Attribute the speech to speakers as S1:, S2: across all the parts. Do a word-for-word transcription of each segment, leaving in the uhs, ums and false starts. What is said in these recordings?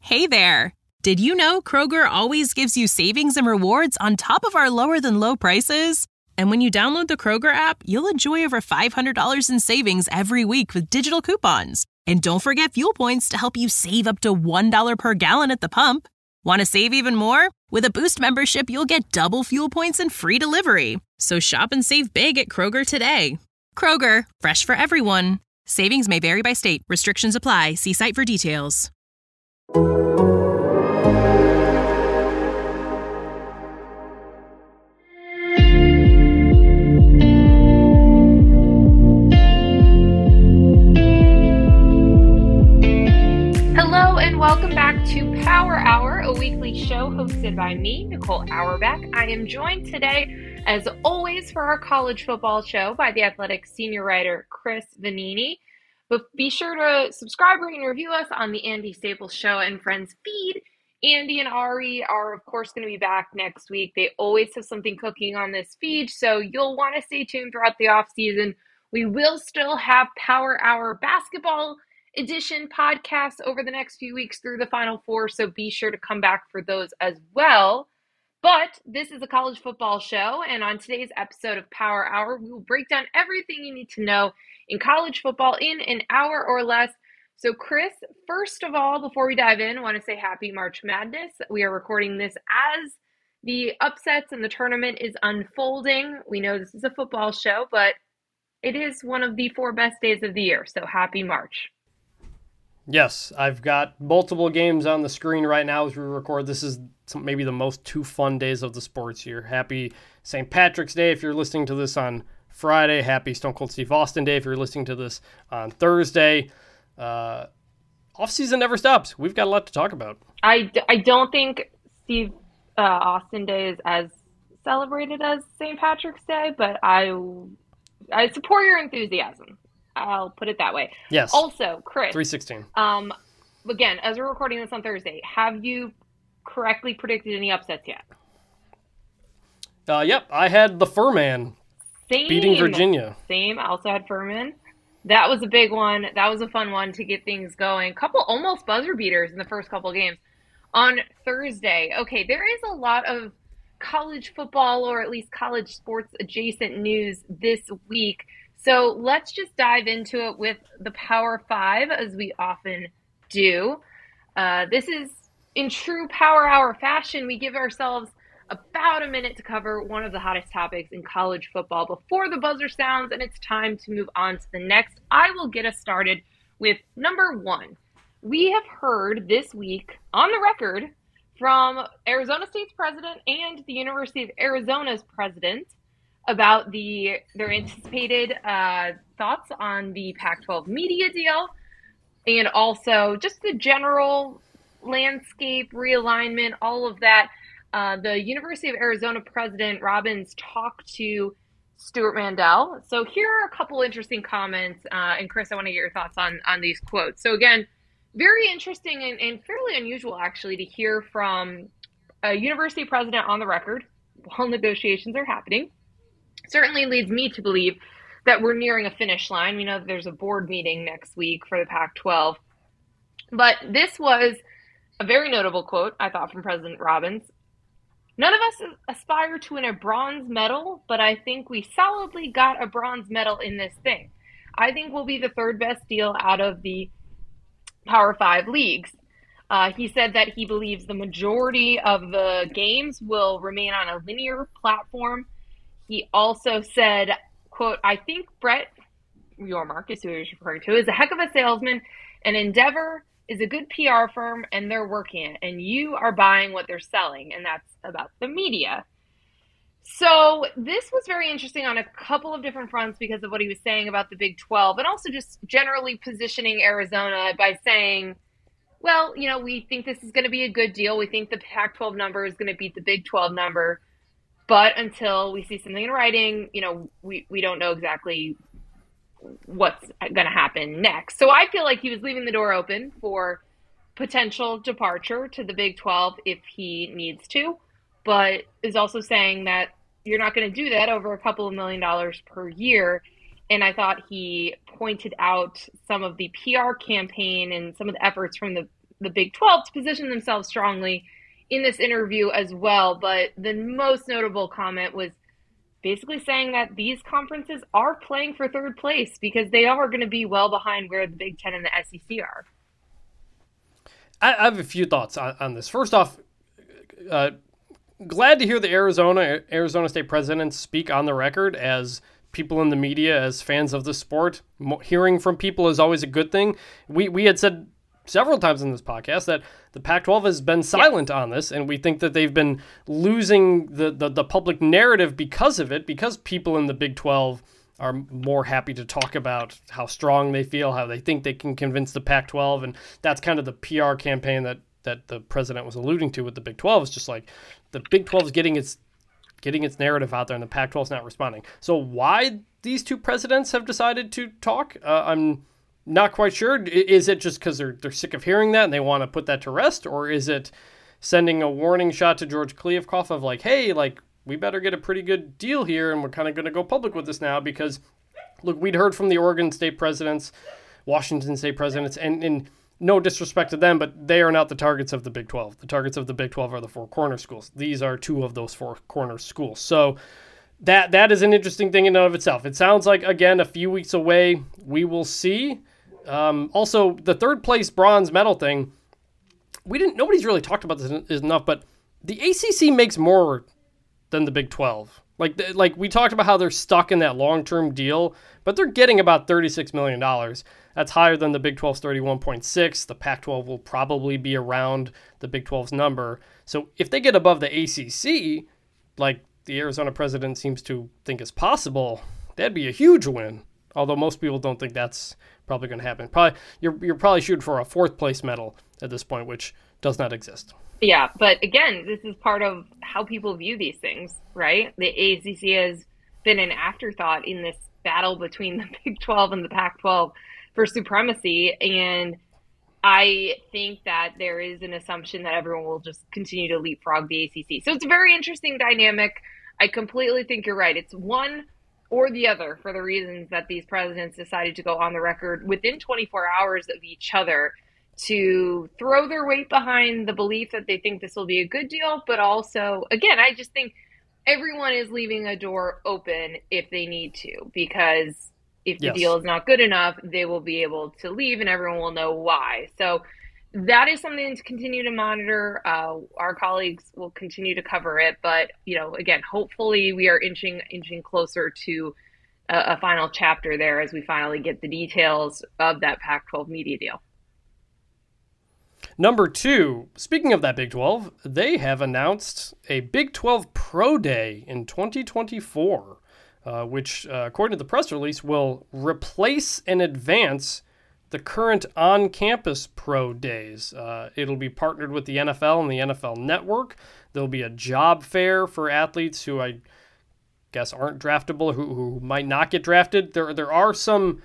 S1: Hey there! Did you know Kroger always gives you savings and rewards on top of our lower-than-low prices? And when you download the Kroger app, you'll enjoy over five hundred dollars in savings every week with digital coupons. And don't forget fuel points to help you save up to one dollar per gallon at the pump. Want to save even more? With a Boost membership, you'll get double fuel points and free delivery. So shop and save big at Kroger today. Kroger, fresh for everyone. Savings may vary by state. Restrictions apply. See site for details.
S2: Hello and welcome back to Power Hour, a weekly show hosted by me, Nicole Auerbach. I am joined today, as always, for our college football show by The Athletic senior writer Chris Vannini. But be sure to subscribe, rate, and review us on the Andy Staples Show and Friends feed. Andy and Ari are, of course, going to be back next week. They always have something cooking on this feed, so you'll want to stay tuned throughout the offseason. We will still have Power Hour basketball edition podcasts over the next few weeks through the Final Four, so be sure to come back for those as well. But this is a college football show, and on today's episode of Power Hour, we will break down everything you need to know in college football in an hour or less. So Chris, first of all, before we dive in, I want to say happy March Madness. We are recording this as the upsets and the tournament is unfolding. We know this is a football show, but it is one of the four best days of the year, so happy March.
S3: Yes, I've got multiple games on the screen right now as we record. This is maybe the most two fun days of the sports year. Happy Saint Patrick's Day if you're listening to this on Friday. Happy Stone Cold Steve Austin Day if you're listening to this on Thursday. Uh, off-season never stops. We've got a lot to talk about.
S2: I, I don't think Steve uh, Austin Day is as celebrated as Saint Patrick's Day, but I, I support your enthusiasm. I'll put it that way.
S3: Yes.
S2: Also, Chris.
S3: three sixteen.
S2: Um, again, as we're recording this on Thursday, have you correctly predicted any upsets yet?
S3: Uh, yep, I had the Furman
S2: Same.
S3: beating Virginia.
S2: Same. I also had Furman. That was a big one. That was a fun one to get things going. Couple almost buzzer beaters in the first couple games. On Thursday, okay, there is a lot of college football or at least college sports adjacent news this week. So let's just dive into it with the Power Five, as we often do. Uh, this is in true Power Hour fashion. We give ourselves about a minute to cover one of the hottest topics in college football before the buzzer sounds, and it's time to move on to the next. I will get us started with number one. We have heard this week on the record from Arizona State's president and the University of Arizona's president about the their anticipated uh, thoughts on the Pac twelve media deal and also just the general landscape realignment, all of that. Uh, the University of Arizona president Robbins talked to Stuart Mandel. So here are a couple interesting comments. Uh, and Chris, I want to get your thoughts on, on these quotes. So again, very interesting and, and fairly unusual actually to hear from a university president on the record while negotiations are happening. Certainly leads me to believe that we're nearing a finish line. We know that there's a board meeting next week for the Pac twelve. But this was a very notable quote, I thought, from President Robbins. None of us aspire to win a bronze medal, but I think we solidly got a bronze medal in this thing. I think we'll be the third best deal out of the Power Five leagues. Uh, he said that he believes the majority of the games will remain on a linear platform. He also said, quote, I think Brett Yormark is who he was referring to, is a heck of a salesman, and Endeavor is a good P R firm, and they're working it, and you are buying what they're selling, and that's about the media. So this was very interesting on a couple of different fronts because of what he was saying about the Big twelve, and also just generally positioning Arizona by saying, well, you know, we think this is going to be a good deal. We think the Pac twelve number is going to beat the Big twelve number. But until we see something in writing, you know, we, we don't know exactly what's going to happen next. So I feel like he was leaving the door open for potential departure to the Big twelve if he needs to, but is also saying that you're not going to do that over a couple of million dollars per year. And I thought he pointed out some of the P R campaign and some of the efforts from the the Big twelve to position themselves strongly in this interview as well. But the most notable comment was basically saying that these conferences are playing for third place because they are going to be well behind where the Big Ten and the S E C are.
S3: I, I have a few thoughts on, on this. First off, uh, glad to hear the Arizona Arizona State presidents speak on the record as people in the media, as fans of the sport. Mo- hearing from people is always a good thing. We we had said several times in this podcast that the Pac twelve has been silent yeah. on this, and we think that they've been losing the, the, the public narrative because of it, because people in the Big twelve are more happy to talk about how strong they feel, how they think they can convince the Pac twelve, and that's kind of the P R campaign that, that the president was alluding to with the Big twelve. It's just like the Big twelve is getting its getting its narrative out there, and the Pac twelve is not responding. So why these two presidents have decided to talk, uh, I'm not quite sure. Is it just because they're they're sick of hearing that and they want to put that to rest, or is it sending a warning shot to George Kliavkoff of like, hey, like we better get a pretty good deal here, and we're kind of going to go public with this now because, look, we'd heard from the Oregon State presidents, Washington State presidents, and, and no disrespect to them, but they are not the targets of the Big twelve. The targets of the Big twelve are the Four Corner schools. These are two of those Four Corner schools. So that that is an interesting thing in and of itself. It sounds like, again, a few weeks away. We will see. Um, also, the third place bronze medal thing, we didn't. Nobody's really talked about this enough, but the A C C makes more than the Big twelve. Like, like we talked about how they're stuck in that long-term deal, but they're getting about thirty-six million dollars. That's higher than the Big twelve's thirty-one point six. The Pac twelve will probably be around the Big twelve's number. So if they get above the A C C, like the Arizona president seems to think is possible, that'd be a huge win. Although most people don't think that's probably going to happen. Probably you're you're probably shooting for a fourth place medal at this point, which does not exist.
S2: Yeah, but again, this is part of how people view these things, right? The A C C has been an afterthought in this battle between the Big twelve and the Pac twelve for supremacy, and I think that there is an assumption that everyone will just continue to leapfrog the A C C. So it's a very interesting dynamic. I completely think you're right. It's one or the other for the reasons that these presidents decided to go on the record within twenty-four hours of each other to throw their weight behind the belief that they think this will be a good deal. But also, again, I just think everyone is leaving a door open if they need to, because if the yes. deal is not good enough, they will be able to leave and everyone will know why. So that is something to continue to monitor. Uh, our colleagues will continue to cover it. But, you know, again, hopefully we are inching inching closer to a, a final chapter there as we finally get the details of that Pac twelve media deal.
S3: Number two, speaking of that Big twelve, they have announced a Big twelve Pro Day in twenty twenty-four, uh, which, uh, according to the press release, will replace and advance the current on-campus Pro Days. Uh, it'll be partnered with the N F L and the N F L Network. There'll be a job fair for athletes who I guess aren't draftable, who, who might not get drafted. There, there are some,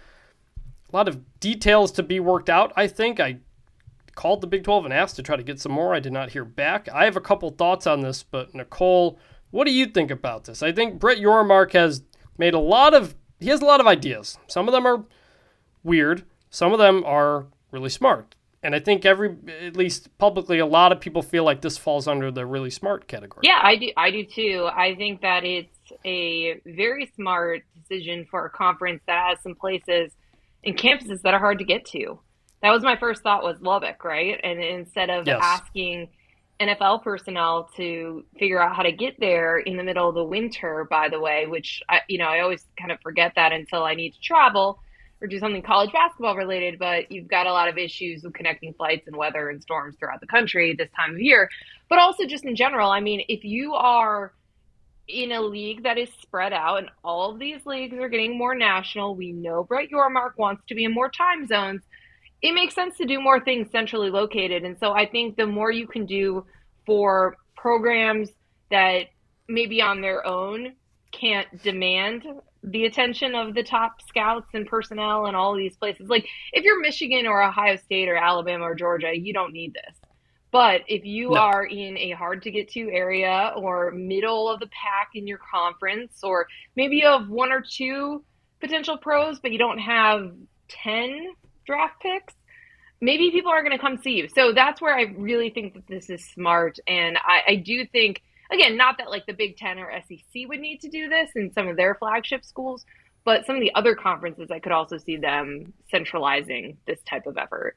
S3: a lot of details to be worked out, I think. I called the Big twelve and asked to try to get some more. I did not hear back. I have a couple thoughts on this, but Nicole, what do you think about this? I think Brett Yormark has made a lot of, he has a lot of ideas. Some of them are weird. Some of them are really smart. And I think every, at least publicly, a lot of people feel like this falls under the really smart category.
S2: Yeah, I do. I do too. I think that it's a very smart decision for a conference that has some places and campuses that are hard to get to. That was my first thought, was Lubbock, right? And instead of yes. asking N F L personnel to figure out how to get there in the middle of the winter, by the way, which, I, you know, I always kind of forget that until I need to travel or do something college basketball related, but you've got a lot of issues with connecting flights and weather and storms throughout the country this time of year. But also just in general, I mean, if you are in a league that is spread out and all of these leagues are getting more national, we know Brett Yormark wants to be in more time zones. It makes sense to do more things centrally located. And so I think the more you can do for programs that maybe on their own can't demand the attention of the top scouts and personnel and all these places. Like if you're Michigan or Ohio State or Alabama or Georgia, you don't need this. But if you no. are in a hard to get to area or middle of the pack in your conference, or maybe you have one or two potential pros, but you don't have ten draft picks, maybe people are going to come see you. So that's where I really think that this is smart. And I, I do think, again, not that like the Big Ten or S E C would need to do this in some of their flagship schools, but some of the other conferences, I could also see them centralizing this type of effort.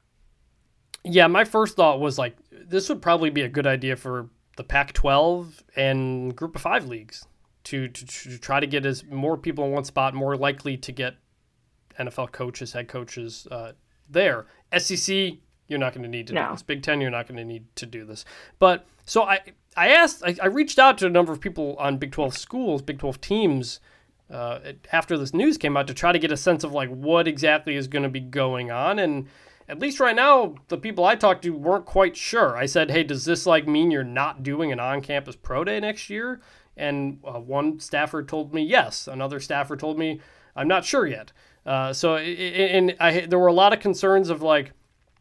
S3: Yeah, my first thought was like, this would probably be a good idea for the Pac twelve and Group of Five leagues to, to, to try to get as more people in one spot, more likely to get N F L coaches, head coaches uh, there. S E C, you're not going to need to
S2: no.
S3: do this. Big Ten, you're not going to need to do this. But so I, I asked, I, I reached out to a number of people on Big twelve schools, Big twelve teams, uh, after this news came out to try to get a sense of like what exactly is going to be going on. And at least right now, the people I talked to weren't quite sure. I said, hey, does this like mean you're not doing an on-campus pro day next year? And uh, one staffer told me yes. Another staffer told me, I'm not sure yet. Uh, so, and I, there were a lot of concerns of like,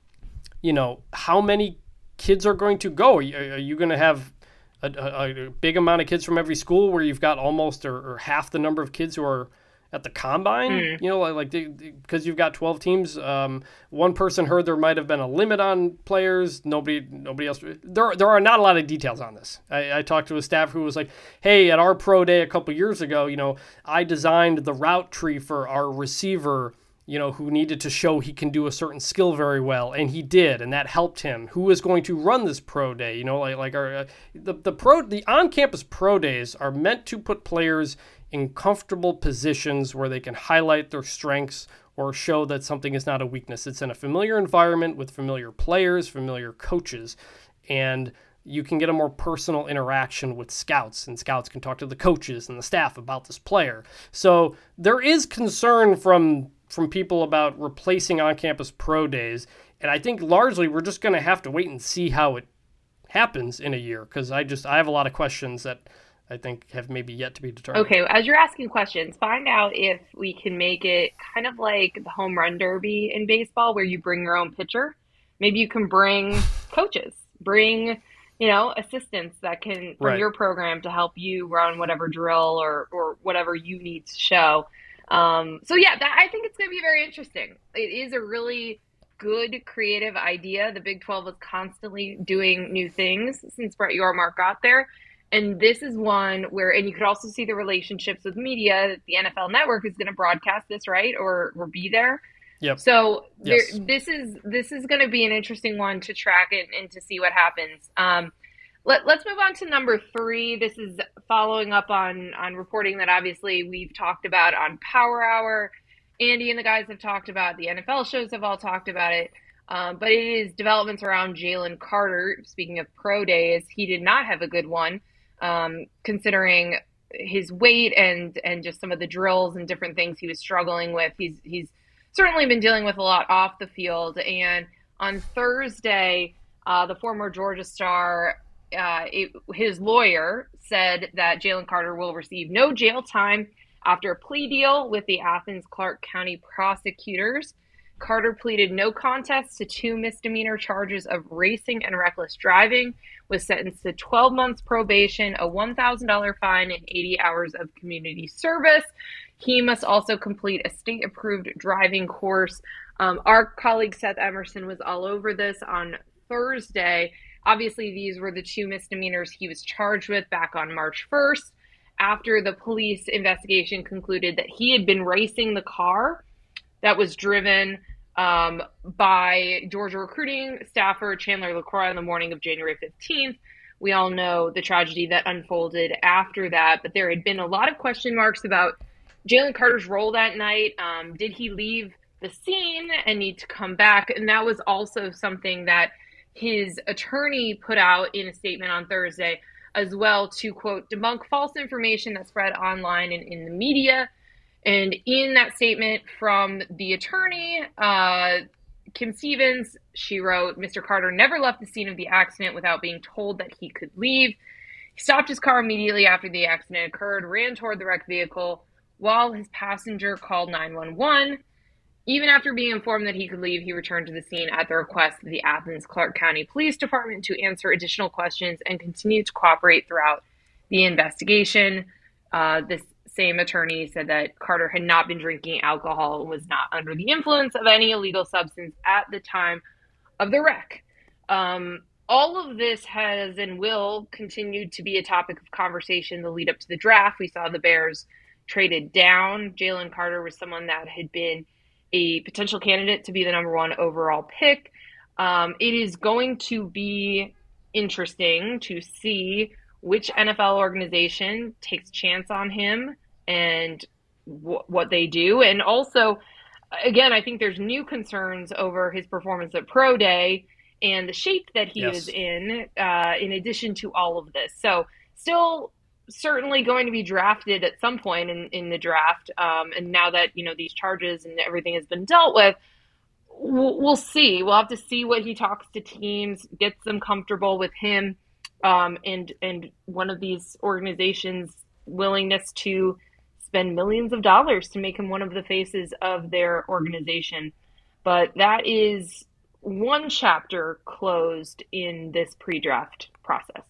S3: you know, how many kids are going to go? Are you, are you going to have a, a, a big amount of kids from every school where you've got almost or, or half the number of kids who are at the combine? Mm. You know, like because you've got twelve teams. Um, one person heard there might have been a limit on players. Nobody, nobody else. There, there are not a lot of details on this. I, I talked to a staff who was like, "Hey, at our pro day a couple years ago, you know, I designed the route tree for our receiver, you know, who needed to show he can do a certain skill very well, and he did, and that helped him. Who is going to run this pro day? You know, like like our uh, the the pro the on-campus pro days are meant to put players in comfortable positions where they can highlight their strengths or show that something is not a weakness. It's in a familiar environment with familiar players, familiar coaches, and you can get a more personal interaction with scouts, and scouts can talk to the coaches and the staff about this player. So there is concern from from people about replacing on-campus pro days, and I think largely we're just going to have to wait and see how it happens in a year, because I just I have a lot of questions that I think have maybe yet to be determined.
S2: Okay, as you're asking questions, find out if we can make it kind of like the home run derby in baseball where you bring your own pitcher. Maybe you can bring coaches, bring, you know, assistants that can from
S3: right.
S2: your program to help you run whatever drill or, or whatever you need to show. Um, so yeah, that, I think it's going to be very interesting. It is a really good creative idea. The Big twelve is constantly doing new things since Brett Yormark got there. And this is one where, and you could also see the relationships with media. The N F L Network is going to broadcast this, right, or or be there.
S3: Yep.
S2: So there,
S3: yes.
S2: this is this is going to be an interesting one to track it and to see what happens. Um, let, let's move on to number three. This is following up on on reporting that obviously we've talked about on Power Hour. Andy and the guys have talked about. The N F L shows have all talked about it. Um, but it is developments around Jalen Carter. Speaking of pro days, he did not have a good one. Um, considering his weight and and just some of the drills and different things he was struggling with. He's he's certainly been dealing with a lot off the field. And on Thursday, uh, the former Georgia star, uh, it, his lawyer said that Jalen Carter will receive no jail time after a plea deal with the Athens Clarke County prosecutors. Carter pleaded no contest to two misdemeanor charges of racing and reckless driving, was sentenced to twelve months probation, a one thousand dollars fine, and eighty hours of community service. He must also complete a state-approved driving course. Um, our colleague Seth Emerson was all over this on Thursday. Obviously, these were the two misdemeanors he was charged with back on March first, after the police investigation concluded that he had been racing the car that was driven um, by Georgia recruiting staffer Chandler LaCroix on the morning of January fifteenth. We all know the tragedy that unfolded after that, but there had been a lot of question marks about Jalen Carter's role that night. Um, did he leave the scene and need to come back? And that was also something that his attorney put out in a statement on Thursday as well to, quote, debunk false information that spread online and in the media. And in that statement from the attorney, uh, Kim Stevens, she wrote, Mister Carter never left the scene of the accident without being told that he could leave. He stopped his car immediately after the accident occurred, ran toward the wrecked vehicle while his passenger called nine one one. Even after being informed that he could leave, he returned to the scene at the request of the Athens Clarke County Police Department to answer additional questions and continue to cooperate throughout the investigation. Uh, this same attorney said that Carter had not been drinking alcohol and was not under the influence of any illegal substance at the time of the wreck. Um, all of this has and will continue to be a topic of conversation the lead up to the draft. We saw the Bears traded down. Jalen Carter was someone that had been a potential candidate to be the number one overall pick. Um, it is going to be interesting to see which N F L organization takes a chance on him and w- what they do. And also, again, I think there's new concerns over his performance at Pro Day and the shape that he
S3: yes.
S2: was in, uh, in addition to all of this. So still certainly going to be drafted at some point in, in the draft. Um, and now that, you know, these charges and everything has been dealt with, we'll, we'll see. We'll have to see what he talks to teams, gets them comfortable with him. Um, and and one of these organizations' willingness to spend millions of dollars to make him one of the faces of their organization. But that is one chapter closed in this pre-draft process.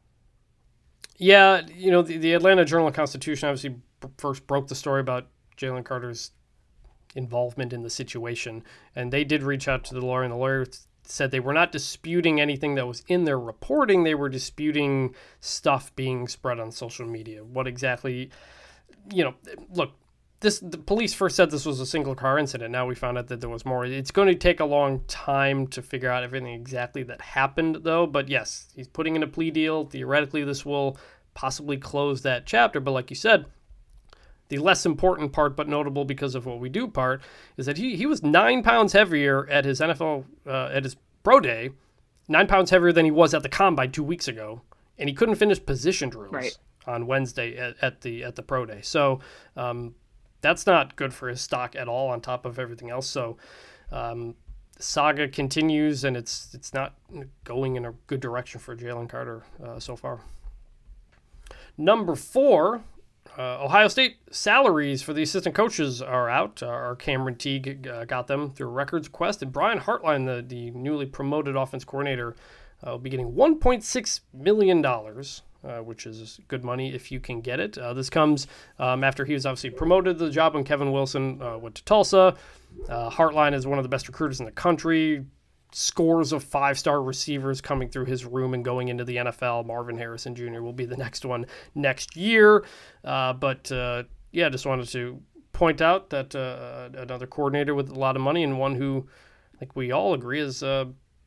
S3: Yeah, you know, the, the Atlanta Journal-Constitution obviously b- first broke the story about Jalen Carter's involvement in the situation, and they did reach out to the lawyer, and the lawyer said they were not disputing anything that was in their reporting. They were disputing stuff being spread on social media. What exactly, you know, look, this the police first said this was a single car incident. Now we found out that there was more. It's going to take a long time to figure out everything exactly that happened, though. But yes, he's putting in a plea deal. Theoretically, this will possibly close that chapter. But like you said, the less important part, but notable because of what we do part, is that he, he was nine pounds heavier at his N F L, uh, at his pro day, nine pounds heavier than he was at the combine two weeks ago, and he couldn't finish position drills
S2: right.
S3: on Wednesday at, at the at the pro day. So um, that's not good for his stock at all. On top of everything else, so um, the saga continues, and it's it's not going in a good direction for Jalen Carter uh, so far. Number four. Uh, Ohio State salaries for the assistant coaches are out. Uh, our Cameron Teague uh, got them through a records quest, and Brian Hartline, the, the newly promoted offense coordinator, uh, will be getting one point six million dollars, uh, which is good money if you can get it. Uh, this comes um, after he was obviously promoted to the job when Kevin Wilson uh, went to Tulsa. Uh, Hartline is one of the best recruiters in the country. Scores of five-star receivers coming through his room and going into the N F L. Marvin Harrison Junior will be the next one next year. Uh, but, uh, yeah, just wanted to point out that uh, another coordinator with a lot of money and one who I think we all agree is uh,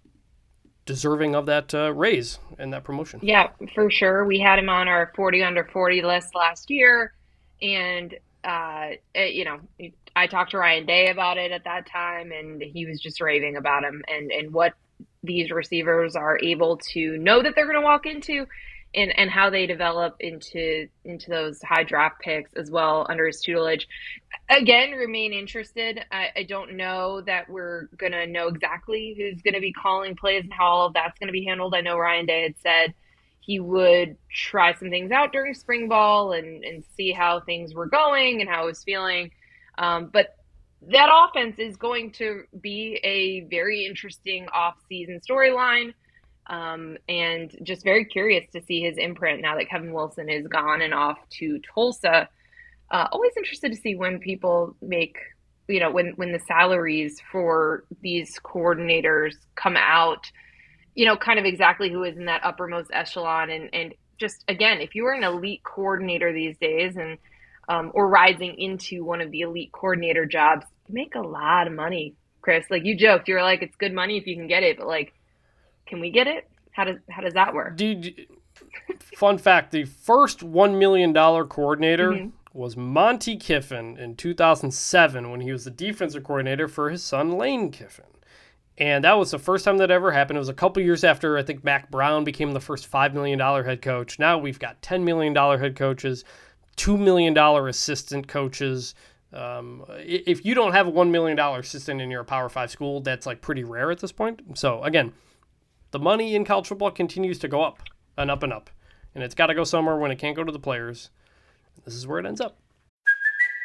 S3: deserving of that uh, raise and that promotion.
S2: Yeah, for sure. We had him on our forty under forty list last year. And, uh, it, you know, I talked to Ryan Day about it at that time, and he was just raving about him and, and what these receivers are able to know that they're going to walk into and, and how they develop into into those high draft picks as well under his tutelage. Again, remain interested. I, I don't know that we're going to know exactly who's going to be calling plays and how all of that's going to be handled. I know Ryan Day had said he would try some things out during spring ball and, and see how things were going and how it was feeling. Um, but that offense is going to be a very interesting off-season storyline, um, and just very curious to see his imprint now that Kevin Wilson is gone and off to Tulsa. Uh, always interested to see when people make, you know, when, when the salaries for these coordinators come out, you know, kind of exactly who is in that uppermost echelon. And, and just, again, if you are an elite coordinator these days and Um, or rising into one of the elite coordinator jobs, you make a lot of money, Chris. Like you joked, you were like, it's good money if you can get it, but like, can we get it? How does how does that work?
S3: Dude, fun fact, the first one million dollars coordinator mm-hmm. was Monty Kiffin in two thousand seven when he was the defensive coordinator for his son Lane Kiffin. And that was the first time that ever happened. It was a couple years after I think Mac Brown became the first five million dollars head coach. Now we've got ten million dollars head coaches, two million dollars assistant coaches. Um, if you don't have a one million dollars assistant in your Power five school, that's like pretty rare at this point. So again, the money in college football continues to go up and up and up. And it's got to go somewhere when it can't go to the players. This is where it ends up.
S4: Hey,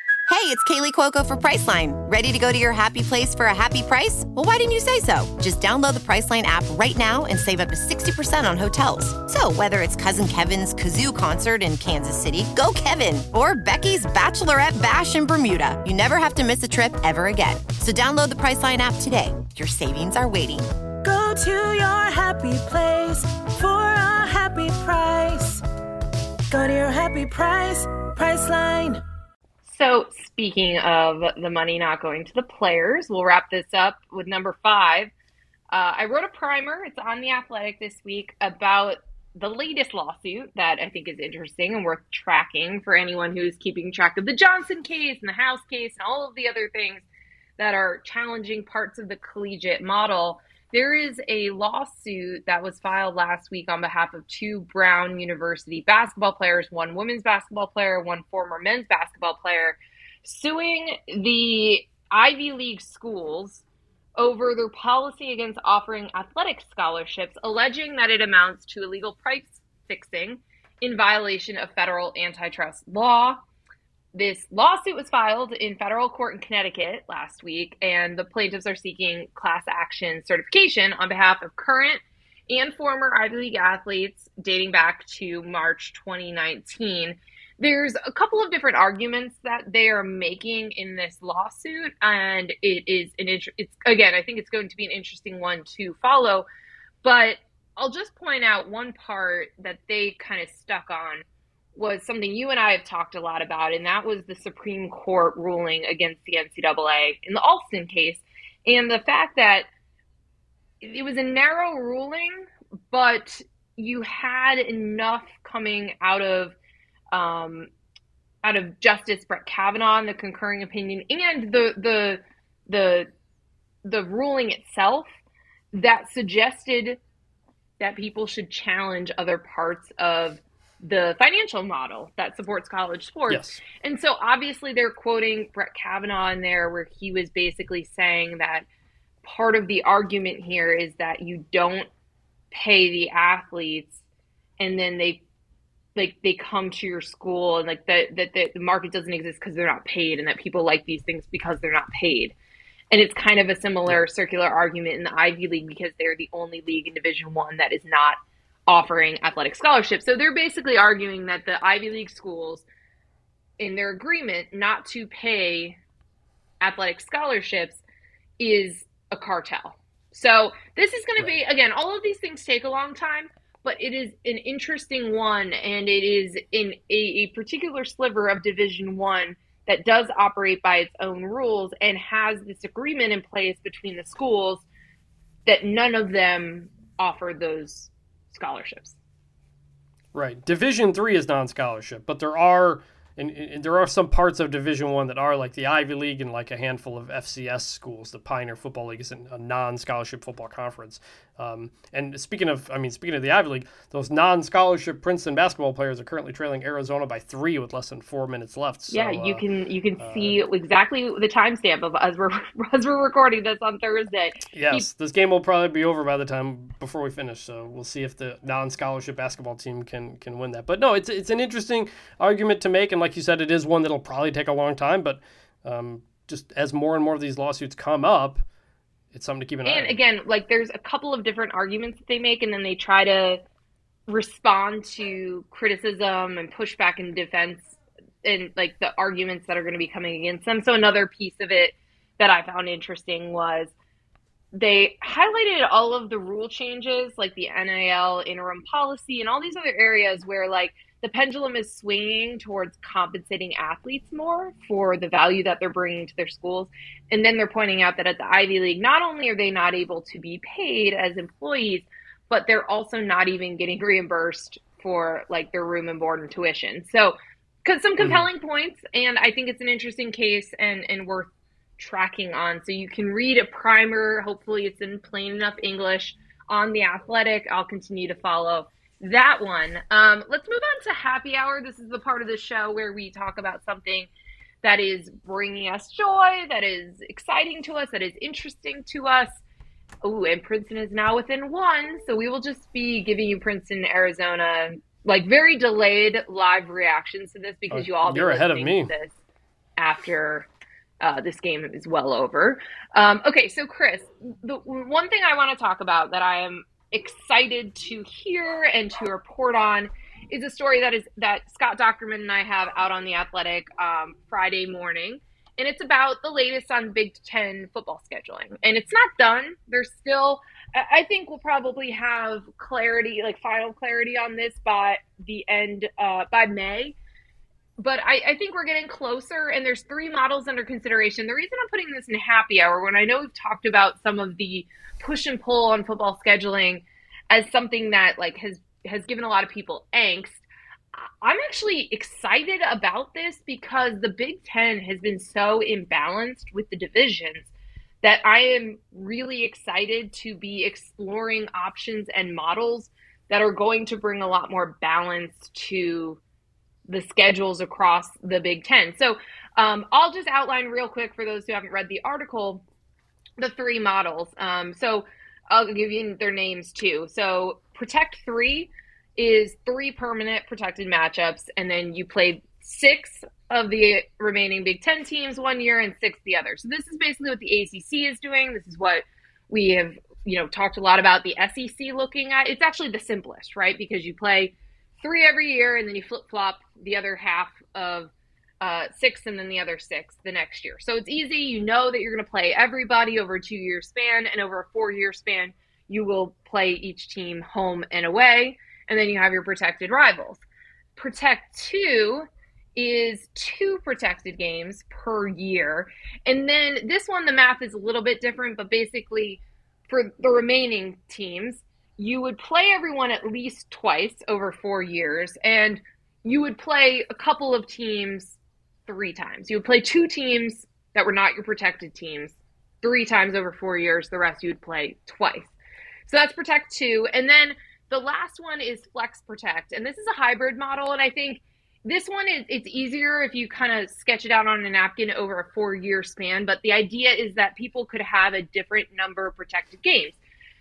S4: it's Kaylee Cuoco for Priceline. Ready to go to your happy place for a happy price? Well, why didn't you say so? Just download the Priceline app right now and save up to sixty percent on hotels. So whether it's Cousin Kevin's Kazoo Concert in Kansas City, go Kevin, or Becky's Bachelorette Bash in Bermuda, you never have to miss a trip ever again. So download the Priceline app today. Your savings are waiting.
S5: Go to your happy place for a happy price. Go to your happy price, Priceline.
S2: So speaking of the money not going to the players, we'll wrap this up with number five. Uh, I wrote a primer. It's on The Athletic this week about the latest lawsuit that I think is interesting and worth tracking for anyone who's keeping track of the Johnson case and the House case and all of the other things that are challenging parts of the collegiate model. There is a lawsuit that was filed last week on behalf of two Brown University basketball players, one women's basketball player, one former men's basketball player, suing the Ivy League schools over their policy against offering athletic scholarships, alleging that it amounts to illegal price fixing in violation of federal antitrust law. This lawsuit was filed in federal court in Connecticut last week, and the plaintiffs are seeking class action certification on behalf of current and former Ivy League athletes dating back to March twenty nineteen. There's a couple of different arguments that they are making in this lawsuit, and it is an int- it's again, I think it's going to be an interesting one to follow, but I'll just point out one part that they kind of stuck on was something you and I have talked a lot about, and that was the Supreme Court ruling against the N C double A in the Alston case, and the fact that it was a narrow ruling, but you had enough coming out of um, out of Justice Brett Kavanaugh and the concurring opinion, and the the the the ruling itself that suggested that people should challenge other parts of the financial model that supports college sports.
S3: Yes.
S2: And so obviously they're quoting Brett Kavanaugh in there, where he was basically saying that part of the argument here is that you don't pay the athletes and then they like they come to your school, and like that that the market doesn't exist because they're not paid, and that people like these things because they're not paid. And it's kind of a similar circular argument in the Ivy League, because they're the only league in Division One that is not offering athletic scholarships. So they're basically arguing that the Ivy League schools, in their agreement not to pay athletic scholarships, is a cartel. So this is going to be, again, all of these things take a long time, but it is an interesting one, and it is in a, a particular sliver of Division One that does operate by its own rules and has this agreement in place between the schools that none of them offer those scholarships.
S3: Right. Division three is non-scholarship, but there are and, and there are some parts of Division One that are, like the Ivy League and like a handful of F C S schools. The Pioneer Football League is a non-scholarship football conference. Um, and speaking of, I mean, speaking of the Ivy League, those non-scholarship Princeton basketball players are currently trailing Arizona by three with less than four minutes left. So,
S2: yeah, you
S3: uh,
S2: can you can
S3: uh,
S2: see exactly the timestamp of as we're as we're recording this on Thursday.
S3: Yes, this game will probably be over by the time before we finish. So we'll see if the non-scholarship basketball team can can win that. But no, it's it's an interesting argument to make, and like you said, it is one that'll probably take a long time. But um, just as more and more of these lawsuits come up, it's something to keep an eye on.
S2: And again, like there's a couple of different arguments that they make, and then they try to respond to criticism and pushback and defense and like the arguments that are going to be coming against them. So another piece of it that I found interesting was they highlighted all of the rule changes, like the N I L interim policy and all these other areas where like the pendulum is swinging towards compensating athletes more for the value that they're bringing to their schools. And then they're pointing out that at the Ivy League, not only are they not able to be paid as employees, but they're also not even getting reimbursed for like their room and board and tuition. So cause some compelling mm-hmm. points. And I think it's an interesting case and, and worth tracking on. So you can read a primer. Hopefully it's in plain enough English on The Athletic. I'll continue to follow that one. Um, let's move on to happy hour. This is the part of the show where we talk about something that is bringing us joy, that is exciting to us, that is interesting to us. Oh, and Princeton is now within one. So we will just be giving you Princeton, Arizona, like very delayed live reactions to this because
S3: oh,
S2: you all be
S3: you're ahead of me.
S2: To this after uh, this game is well over. Um, okay, so Chris, the one thing I want to talk about that I am excited to hear and to report on is a story that is that Scott Dochterman and I have out on The Athletic um, Friday morning. And it's about the latest on Big Ten football scheduling. And it's not done. There's still, I think we'll probably have clarity, like final clarity on this by the end, uh, by May. But I, I think we're getting closer, and there's three models under consideration. The reason I'm putting this in happy hour, when I know we've talked about some of the push and pull on football scheduling as something that like has, has given a lot of people angst, I'm actually excited about this because the Big Ten has been so imbalanced with the divisions that I am really excited to be exploring options and models that are going to bring a lot more balance to the schedules across the Big Ten. So um, I'll just outline real quick for those who haven't read the article, the three models. Um, so I'll give you their names too. So Protect Three is three permanent protected matchups, and then you play six of the remaining Big Ten teams one year and six the other. So this is basically what the A C C is doing. This is what we have, you know, talked a lot about the S E C looking at. It's actually the simplest, right? Because you play three every year, and then you flip-flop the other half of uh, six and then the other six the next year. So it's easy. You know that you're going to play everybody over a two-year span, and over a four-year span, you will play each team home and away. And then you have your protected rivals. Protect Two is two protected games per year. And then this one, the math is a little bit different, but basically for the remaining teams, you would play everyone at least twice over four years. And you would play a couple of teams three times. You would play two teams that were not your protected teams three times over four years. The rest you would play twice. So that's Protect Two. And then the last one is Flex Protect, and this is a hybrid model, and I think this one is it's easier if you kind of sketch it out on a napkin over a four-year span, but the idea is that people could have a different number of protected games.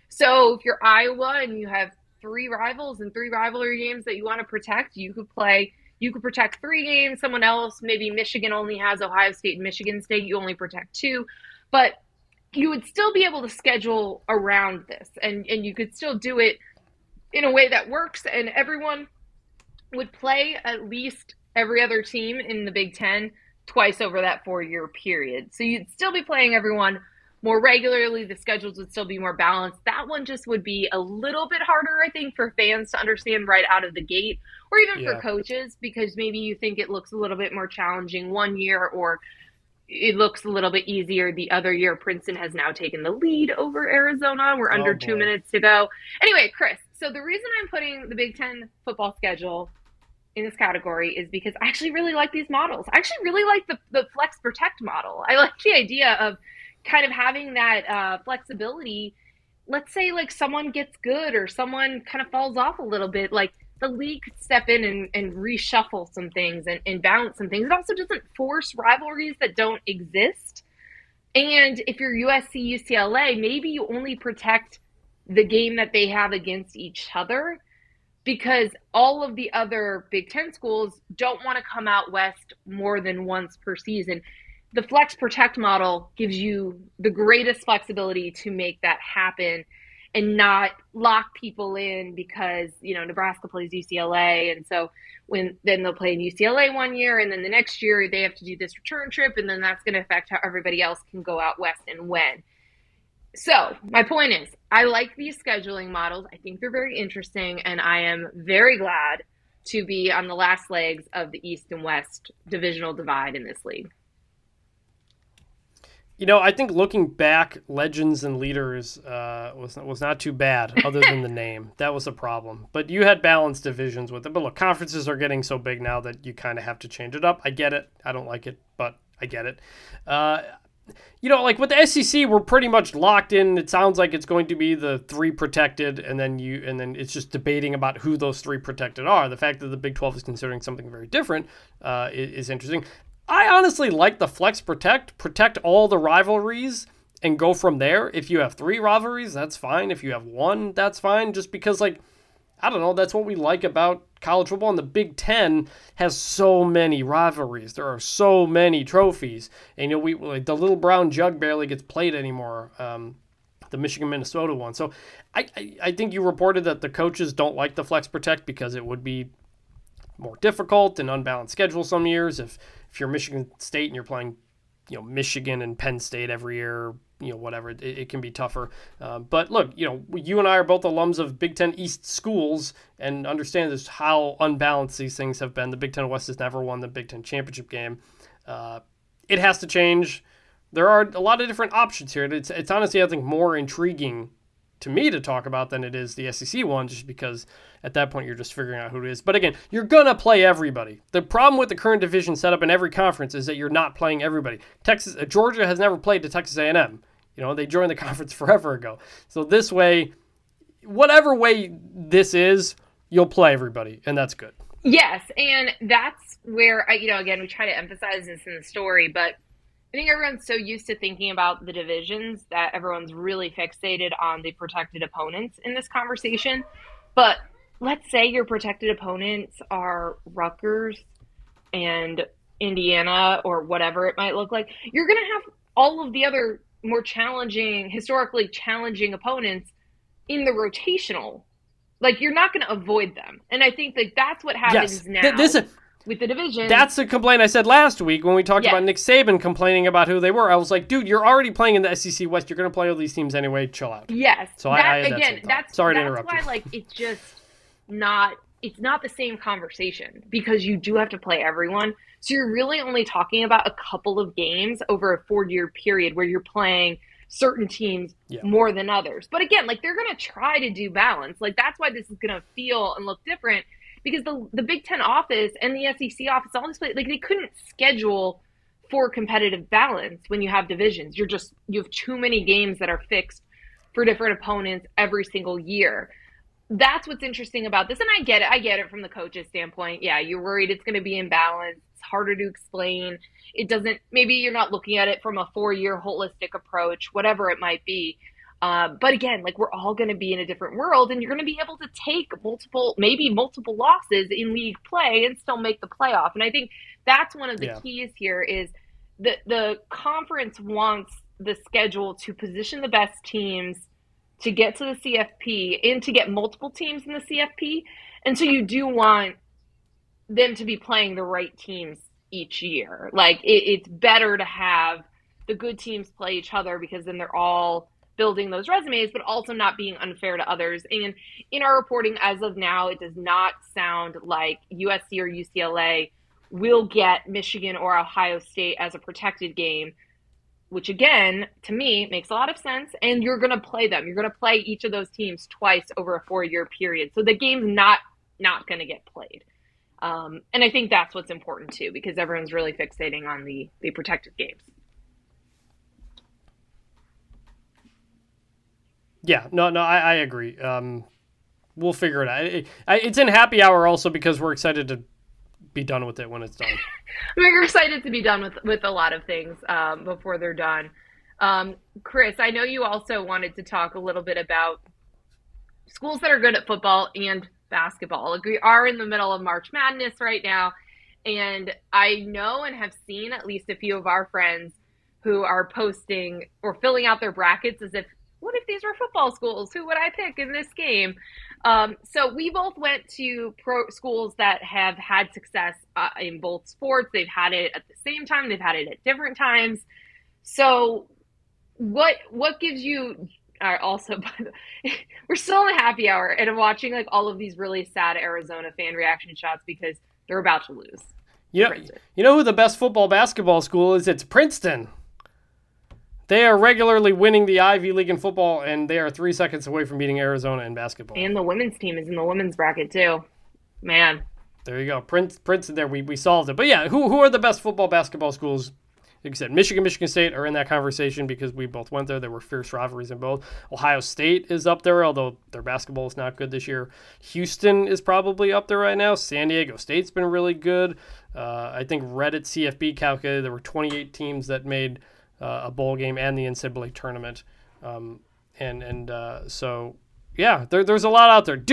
S2: So if you're Iowa and you have three rivals and three rivalry games that you want to protect, you could play, you could protect three games. Someone else, maybe Michigan only has Ohio State and Michigan State, you only protect two, but you would still be able to schedule around this, and, and you could still do it in a way that works, and everyone would play at least every other team in the Big Ten twice over that four-year period. So you'd still be playing everyone more regularly. The schedules would still be more balanced. That one just would be a little bit harder, I think, for fans to understand right out of the gate, or even yeah. for coaches, because maybe you think it looks a little bit more challenging one year, or it looks a little bit easier the other year. Princeton has now taken the lead over Arizona. We're under oh, two minutes to go. Anyway, Chris, so the reason I'm putting the Big Ten football schedule in this category is because I actually really like these models. I actually really like the, the Flex Protect model. I like the idea of kind of having that uh, flexibility. Let's say like someone gets good or someone kind of falls off a little bit, like the league could step in and, and reshuffle some things and, and balance some things. It also doesn't force rivalries that don't exist. And if you're U S C, U C L A, maybe you only protect the game that they have against each other, because all of the other Big Ten schools don't want to come out west more than once per season. The Flex Protect model gives you the greatest flexibility to make that happen and not lock people in because, you know, Nebraska plays U C L A. And so when then they'll play in U C L A one year, and then the next year they have to do this return trip, and then that's going to affect how everybody else can go out west and when. So my point is, I like these scheduling models. I think they're very interesting, and I am very glad to be on the last legs of the East and West divisional divide in this league.
S3: You know, I think looking back, Legends and Leaders uh, was was not too bad, other than the name. That was a problem. But you had balanced divisions with it. But look, conferences are getting so big now that you kind of have to change it up. I get it. I don't like it, but I get it. Uh, you know, like with the S E C, we're pretty much locked in. It sounds like it's going to be the three protected, and then you, and then it's just debating about who those three protected are. The fact that the Big twelve is considering something very different uh, is, is interesting. I honestly like the Flex Protect, protect all the rivalries and go from there. If you have three rivalries, that's fine. If you have one, that's fine. Just because, like, I don't know, that's what we like about college football. And the Big Ten has so many rivalries. There are so many trophies. And, you know, we like the Little Brown Jug barely gets played anymore, um, the Michigan-Minnesota one. So I, I, I think you reported that the coaches don't like the Flex Protect because it would be more difficult and unbalanced schedule some years. If, if you're Michigan State and you're playing, you know, Michigan and Penn State every year, you know, whatever, it, it can be tougher. Uh, but look, you know, you and I are both alums of Big Ten East schools and understand just how unbalanced these things have been. The Big Ten West has never won the Big Ten championship game. Uh, it has to change. There are a lot of different options here. It's, it's honestly, I think, more intriguing to me to talk about than it is the S E C one, just because at that point you're just figuring out who it is. But again, you're going to play everybody. The problem with the current division setup in every conference is that you're not playing everybody. Texas, uh, Georgia has never played to Texas A and M. You know, they joined the conference forever ago. So this way, whatever way this is, you'll play everybody, and that's good.
S2: Yes, and that's where, I, you know, again, we try to emphasize this in the story, but I think everyone's so used to thinking about the divisions that everyone's really fixated on the protected opponents in this conversation. But let's say your protected opponents are Rutgers and Indiana or whatever it might look like. You're going to have all of the other more challenging, historically challenging opponents in the rotational. Like, you're not going to avoid them. And I think that that's what happens
S3: yes.
S2: now.
S3: Th- this is-
S2: With the division.
S3: That's the complaint I said last week when we talked
S2: yeah.
S3: about Nick Saban complaining about who they were. I was like, dude, you're already playing in the S E C West. You're going to play all these teams anyway. Chill out.
S2: Yes.
S3: So
S2: that,
S3: I, I had
S2: again,
S3: that
S2: that's
S3: sorry
S2: that's
S3: to interrupt
S2: why
S3: you.
S2: like it's just not it's not the same conversation because you do have to play everyone. So you're really only talking about a couple of games over a four-year period where you're playing certain teams
S3: yeah.
S2: more than others. But again, like they're going to try to do balance. Like that's why this is going to feel and look different. Because the the Big Ten office and the S E C office, all this place, like they couldn't schedule for competitive balance when you have divisions. You're just you have too many games that are fixed for different opponents every single year. That's what's interesting about this, and I get it. I get it from the coach's standpoint. Yeah, you're worried it's going to be imbalanced. It's harder to explain. It doesn't. Maybe you're not looking at it from a four-year holistic approach, whatever it might be. Uh, but again, like we're all going to be in a different world and you're going to be able to take multiple, maybe multiple losses in league play and still make the playoff. And I think that's one of the yeah. keys here is the, the conference wants the schedule to position the best teams to get to the C F P and to get multiple teams in the C F P. And so you do want them to be playing the right teams each year. Like it, it's better to have the good teams play each other because then they're all building those resumes, but also not being unfair to others. And in our reporting as of now, it does not sound like U S C or U C L A will get Michigan or Ohio State as a protected game, which again, to me, makes a lot of sense. And you're going to play them. You're going to play each of those teams twice over a four-year period. So the game's not not going to get played. Um, and I think that's what's important too, because everyone's really fixating on the, the protected games.
S3: Yeah, no, no, I, I agree. Um, we'll figure it out. It, it, it's in happy hour also because we're excited to be done with it when it's done.
S2: We're excited to be done with, with a lot of things um, before they're done. Um, Chris, I know you also wanted to talk a little bit about schools that are good at football and basketball. Like we are in the middle of March Madness right now, and I know and have seen at least a few of our friends who are posting or filling out their brackets as if, what if these were football schools? Who would I pick in this game? Um, so we both went to pro schools that have had success uh, in both sports. They've had it at the same time. They've had it at different times. So what what gives you uh, also, by the, we're still in the happy hour and I'm watching like all of these really sad Arizona fan reaction shots because they're about to lose.
S3: You know, you know who the best football basketball school is? It's Princeton. They are regularly winning the Ivy League in football, and they are three seconds away from beating Arizona in basketball.
S2: And the women's team is in the women's bracket, too. Man.
S3: There you go. Prince, Princeton there, we, we solved it. But yeah, who who are the best football basketball schools? Like I said, Michigan, Michigan State are in that conversation because we both went there. There were fierce rivalries in both. Ohio State is up there, although their basketball is not good this year. Houston is probably up there right now. San Diego State's been really good. Uh, I think Reddit C F B calculated there were twenty-eight teams that made Uh, a bowl game and the N C double A tournament. Um, and and uh, so, yeah, there, there's a lot out there. Duke,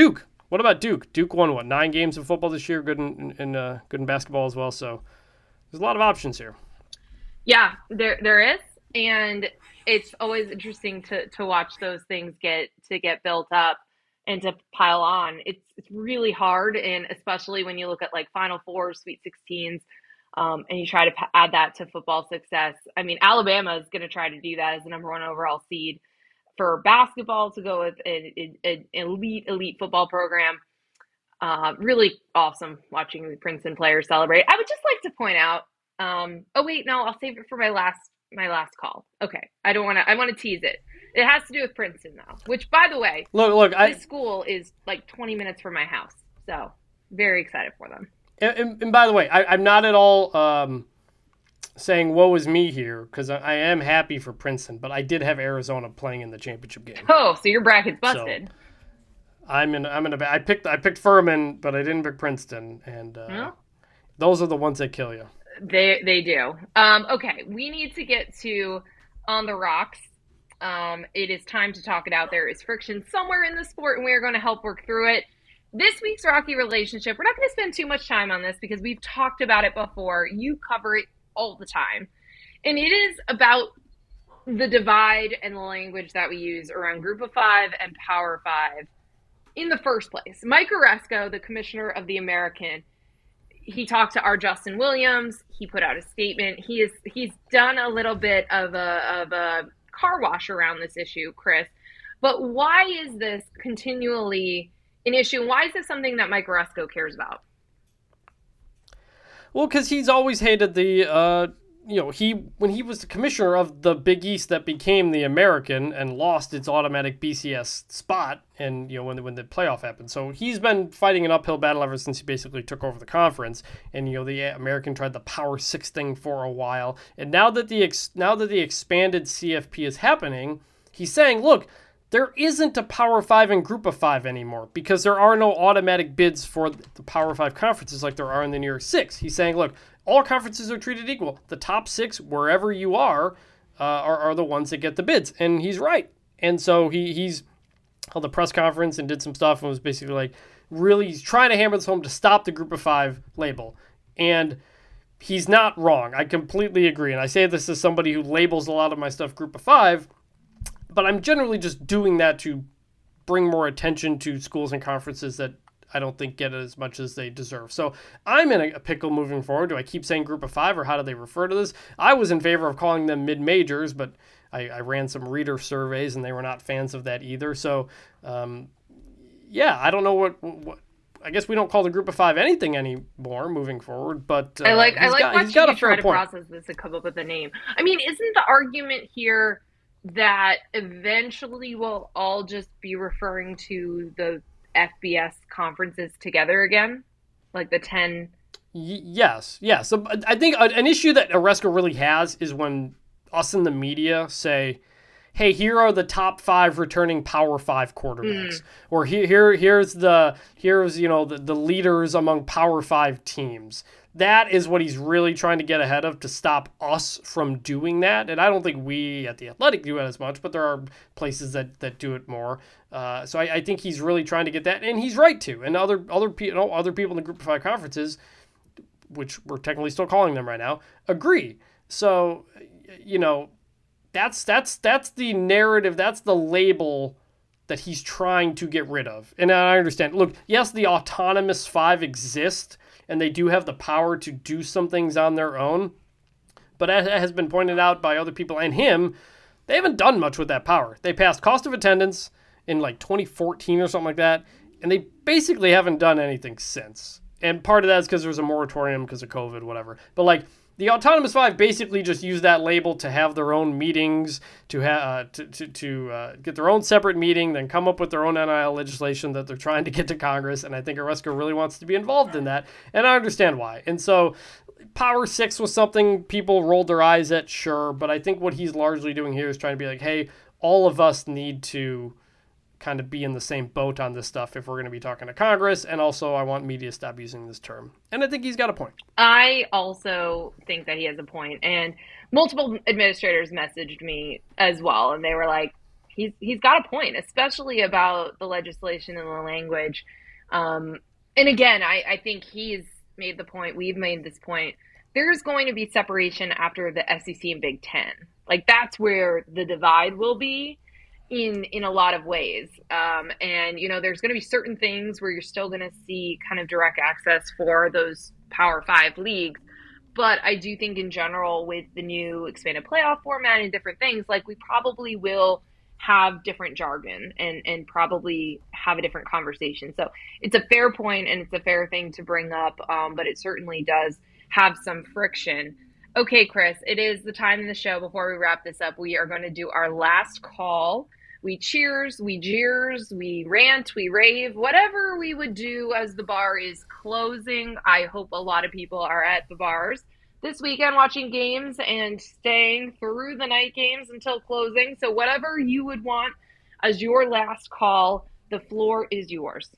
S3: What about Duke? Duke won, what, nine games in football this year, good in, in uh, good in basketball as well. So there's a lot of options here.
S2: Yeah, there there is. And it's always interesting to, to watch those things get to get built up and to pile on. It's it's really hard, and especially when you look at like Final Four, Sweet sixteens, um, and you try to p- add that to football success. I mean, Alabama is going to try to do that as the number one overall seed for basketball to go with an, an elite, elite football program. Uh, really awesome watching the Princeton players celebrate. I would just like to point out, um, oh wait, no, I'll save it for my last my last call. Okay. I don't want to, I want to tease it. It has to do with Princeton though, which by the way,
S3: look, look,
S2: this
S3: I,
S2: school is like twenty minutes from my house. So very excited for them.
S3: And, and, and by the way, I, I'm not at all um, saying woe is me here, because I, I am happy for Princeton, but I did have Arizona playing in the championship game.
S2: Oh, so your bracket's busted.
S3: So I'm in, I'm in a, I picked, I picked Furman, but I didn't pick Princeton. And uh,
S2: Hmm?
S3: those are the ones that kill you.
S2: They they do. Um, okay, we need to get to On the Rocks. Um, it is time to talk it out. There is friction somewhere in the sport, and we are going to help work through it. This week's Rocky relationship, we're not going to spend too much time on this because we've talked about it before. You cover it all the time. And it is about the divide and the language that we use around Group of Five and Power Five in the first place. Mike Oresco, the commissioner of the American, he talked to our Justin Williams. He put out a statement. He is he's done a little bit of a of a car wash around this issue, Chris. But why is this continually an issue? Why is this something that Mike Oresco cares about?
S3: Well, because he's always hated the, uh, you know, he when he was the commissioner of the Big East that became the American and lost its automatic B C S spot, and you know when the, when the playoff happened. So he's been fighting an uphill battle ever since he basically took over the conference. And you know the American tried the Power Six thing for a while, and now that the ex- now that the expanded C F P is happening, he's saying, look, there isn't a Power Five and Group of Five anymore because there are no automatic bids for the Power Five conferences like there are in the New Year's Six. He's saying, look, all conferences are treated equal. The top six, wherever you are, uh, are, are the ones that get the bids. And he's right. And so he he's held a press conference and did some stuff and was basically like really trying to hammer this home to stop the Group of Five label. And he's not wrong. I completely agree. And I say this as somebody who labels a lot of my stuff Group of Five, but I'm generally just doing that to bring more attention to schools and conferences that I don't think get as much as they deserve. So I'm in a pickle moving forward. Do I keep saying Group of Five, or how do they refer to this? I was in favor of calling them mid-majors, but I, I ran some reader surveys and they were not fans of that either. So um, yeah, I don't know what, what. I guess we don't call the Group of Five anything anymore moving forward. But uh,
S2: I like I like
S3: got,
S2: watching
S3: got
S2: you
S3: a
S2: try to
S3: point.
S2: process this and come up with a name. I mean, isn't the argument here that eventually we'll all just be referring to the F B S conferences together again, like the ten?
S3: Y- yes, yes. So I think an issue that Oresco really has is when us in the media say, "Hey, here are the top five returning Power Five quarterbacks," mm. or here, here, here's the here's you know the, the leaders among Power Five teams. That is what he's really trying to get ahead of to stop us from doing that. And I don't think we at The Athletic do it as much, but there are places that, that do it more. Uh, so I, I think he's really trying to get that, and he's right to. And other other, you know, other people in the Group of Five conferences, which we're technically still calling them right now, agree. So, you know, that's that's that's the narrative, that's the label that he's trying to get rid of. And I understand. Look, yes, the autonomous five exist, and they do have the power to do some things on their own. But as has been pointed out by other people and him, they haven't done much with that power. They passed cost of attendance in like twenty fourteen or something like that, and they basically haven't done anything since. And part of that is because there was a moratorium because of COVID, whatever. But like the Autonomous Five basically just use that label to have their own meetings, to ha- uh, to to, to uh, get their own separate meeting, then come up with their own N I L legislation that they're trying to get to Congress. And I think Oresco really wants to be involved in that, and I understand why. And so Power Six was something people rolled their eyes at, sure, but I think what he's largely doing here is trying to be like, hey, all of us need to kind of be in the same boat on this stuff if we're going to be talking to Congress, and also I want media to stop using this term. And I think he's got a point.
S2: I also think that he has a point, and multiple administrators messaged me as well, and they were like, he's he's got a point, especially about the legislation and the language. Um, and again, I, I think he's made the point, we've made this point, there's going to be separation after the S E C and Big Ten. Like, that's where the divide will be in in a lot of ways. Um, and, you know, there's going to be certain things where you're still going to see kind of direct access for those Power Five leagues. But I do think in general, with the new expanded playoff format and different things, like, we probably will have different jargon and, and probably have a different conversation. So it's a fair point and it's a fair thing to bring up, um, but it certainly does have some friction. Okay, Chris, it is the time in the show before we wrap this up. We are going to do our last call. We cheers, we jeers, we rant, we rave, whatever we would do as the bar is closing. I hope a lot of people are at the bars this weekend watching games and staying through the night games until closing. So whatever you would want as your last call, the floor is yours.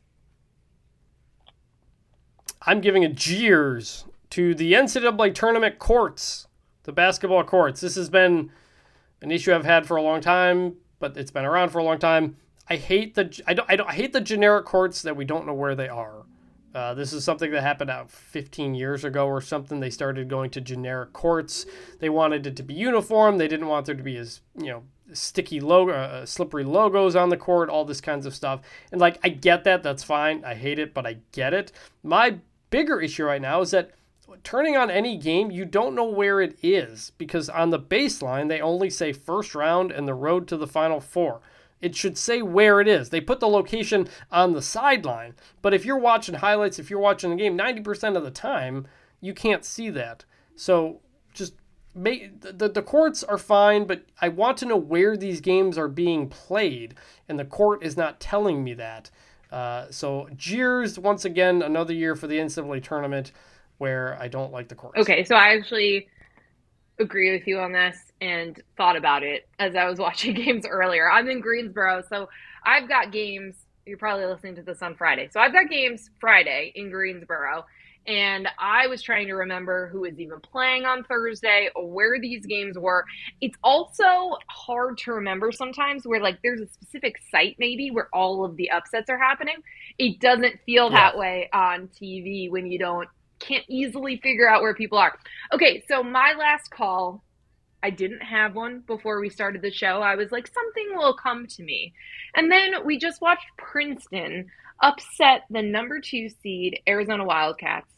S3: I'm giving a jeers to the N C double A tournament courts, the basketball courts. This has been an issue I've had for a long time, but it's been around for a long time. I hate the I don't I don't I hate the generic courts that we don't know where they are. Uh, this is something that happened out fifteen years ago or something. They started going to generic courts. They wanted it to be uniform. They didn't want there to be as, you know, sticky logo, uh, slippery logos on the court, all this kinds of stuff. And like, I get that. That's fine. I hate it, but I get it. My bigger issue right now is that turning on any game, you don't know where it is because on the baseline, they only say first round and the road to the Final Four. It should say where it is. They put the location on the sideline. But if you're watching highlights, if you're watching the game, ninety percent of the time, you can't see that. So just make the, the courts are fine, but I want to know where these games are being played. And the court is not telling me that. Uh, so jeers, once again, another year for the N C double A tournament where I don't like the courts.
S2: Okay, so I actually agree with you on this and thought about it as I was watching games earlier. I'm in Greensboro, so I've got games. You're probably listening to this on Friday. So I've got games Friday in Greensboro, and I was trying to remember who was even playing on Thursday or where these games were. It's also hard to remember sometimes where, like, there's a specific site maybe where all of the upsets are happening. It doesn't feel
S3: Yeah.
S2: that way on T V when you don't can't easily figure out where people are. Okay, so my last call, I didn't have one before we started the show. I was like, something will come to me. And then we just watched Princeton upset the number two seed Arizona Wildcats.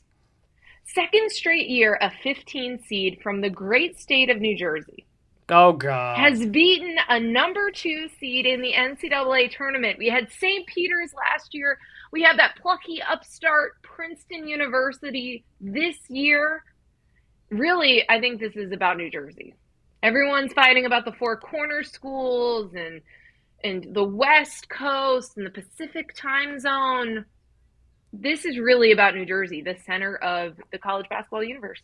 S2: Second straight year, a fifteen seed from the great state of New Jersey
S3: Oh, God.
S2: has beaten a number two seed in the N C double A tournament. We had Saint Peter's last year. We have that plucky upstart Princeton University this year. Really, I think this is about New Jersey. Everyone's fighting about the Four Corner schools and and the West Coast and the Pacific time zone. This is really about New Jersey, the center of the college basketball universe.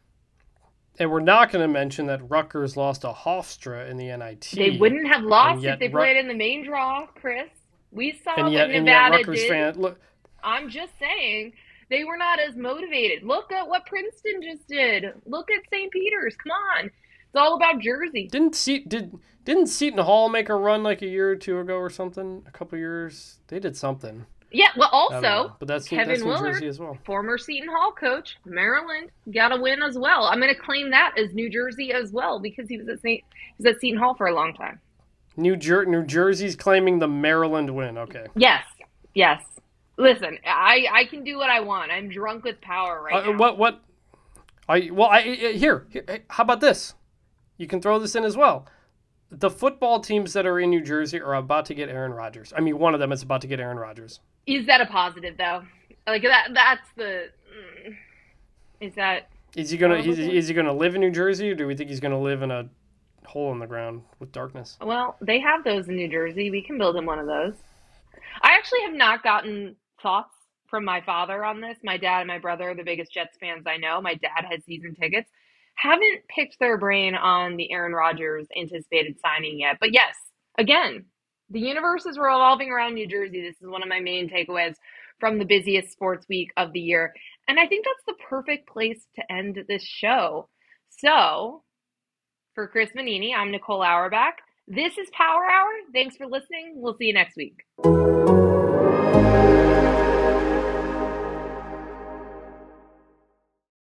S3: And we're not going to mention that Rutgers lost to Hofstra in the N I T.
S2: They wouldn't have lost
S3: and yet
S2: if they
S3: Rut-
S2: played in the main draw, Chris. We saw
S3: And yet,
S2: what
S3: and yet
S2: Nevada
S3: Rutgers
S2: did.
S3: fan, look,
S2: I'm just saying, they were not as motivated. Look at what Princeton just did. Look at Saint Peter's. Come on. It's all about Jersey.
S3: didn't Se- did didn't Seton Hall make a run like a year or two ago or something? A couple years, they did something.
S2: Yeah, well,
S3: I don't
S2: also,
S3: know. But that's
S2: Kevin
S3: that's New
S2: Willard,
S3: Jersey as well.
S2: former Seton Hall coach, Maryland, got a win as well. I'm going to claim that as New Jersey as well because he was at Saint he was at Seton Hall for a long time.
S3: New Jer- New Jersey's claiming the Maryland win. Okay.
S2: Yes, yes. Listen, I, I can do what I want. I'm drunk with power right
S3: Uh,
S2: now.
S3: what what? I well I I- here, here hey, how about this? You can throw this in as well. The football teams that are in New Jersey are about to get Aaron Rodgers. I mean, one of them is about to get Aaron Rodgers.
S2: Is that a positive though? Like that that's the mm, is that
S3: Is he gonna?
S2: Oh,
S3: Is,
S2: okay.
S3: is he gonna live in New Jersey, or do we think he's gonna live in a hole in the ground with darkness?
S2: well, they have those in New Jersey. We can build him one of those. I actually have not gotten thoughts from my father on this. My dad and my brother are the biggest Jets fans I know. My dad has season tickets. Haven't picked their brain on the Aaron Rodgers anticipated signing yet. But yes, again, the universe is revolving around New Jersey. This is one of my main takeaways from the busiest sports week of the year. And I think that's the perfect place to end this show. So, for Chris Manini, I'm Nicole Auerbach. This is Power Hour. Thanks for listening. We'll see you next week.